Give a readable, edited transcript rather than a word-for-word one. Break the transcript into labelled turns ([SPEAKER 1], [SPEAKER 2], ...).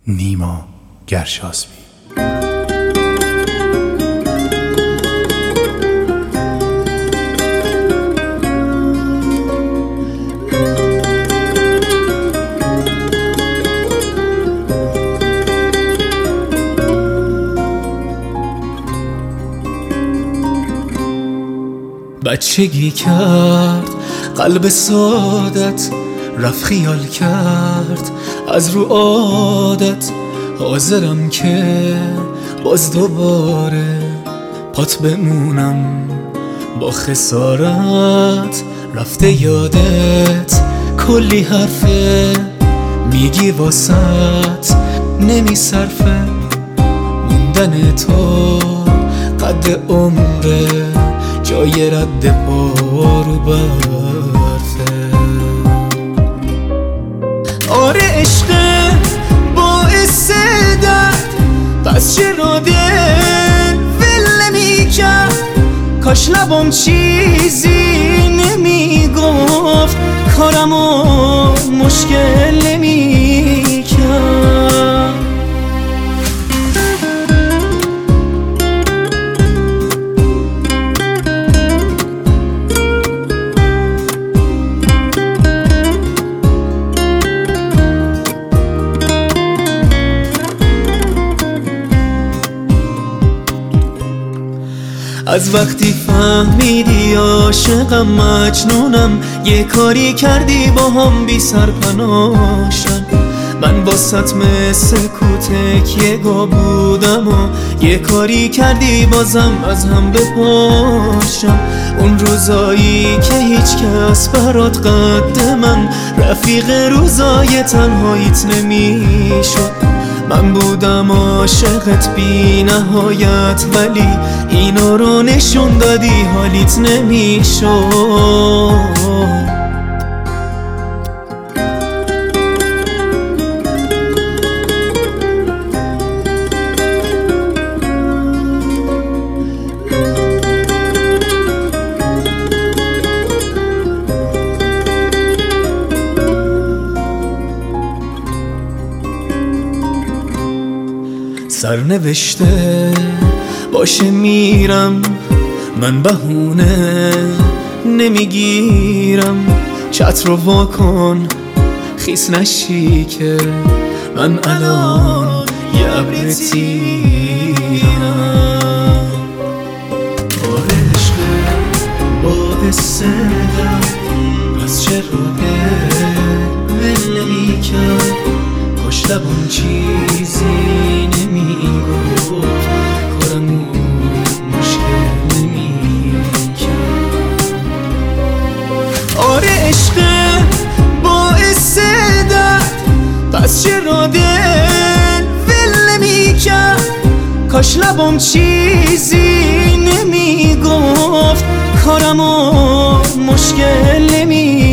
[SPEAKER 1] نیما گرشاسبی.
[SPEAKER 2] بچگی کرد قلب سادت، رفت خیال کرد از رو عادت. حاضرم که باز دوباره پات بمونم با خسارت. رفته یادت کلی حرفه میگی واسط نمی صرفه. موندن تو قد عمره، جای رد پا رو برفه. آره عشق باعث درد، پس چرا دل ول نمی‌کرد؟ کاش لبم چیزی نمیگفت، کارمو مشکل نمی‌کرد. از وقتی فهمیدی عاشقم مجنونم، یه کاری کردی با هم بی سرپناشم. من واسط مثل کوتک گا بودم و یه کاری کردی بازم از هم بپاشم. اون روزایی که هیچ کس برات قد من، رفیق روزای تنهاییت نمیشد. من بودم عاشقت بی نهایت، ولی اینا رو نشون دادی حالیت نمیشد. سرنوشته باشه میرم، من بهونه نمیگیرم. چت رو واکن خیس نشی که من الان یه ابر تیرم. آره عشق باعث درد، پس چرا ول نمی‌کرد؟ کاش لبم چیزی نمیگفت، کارمو مشکل نمی‌کرد. آره عشق باعث درد، پس چرا دل ول نمی‌کرد؟ کاش لبم چیزی نمیگفت، کارمو مشکل نمی‌کرد.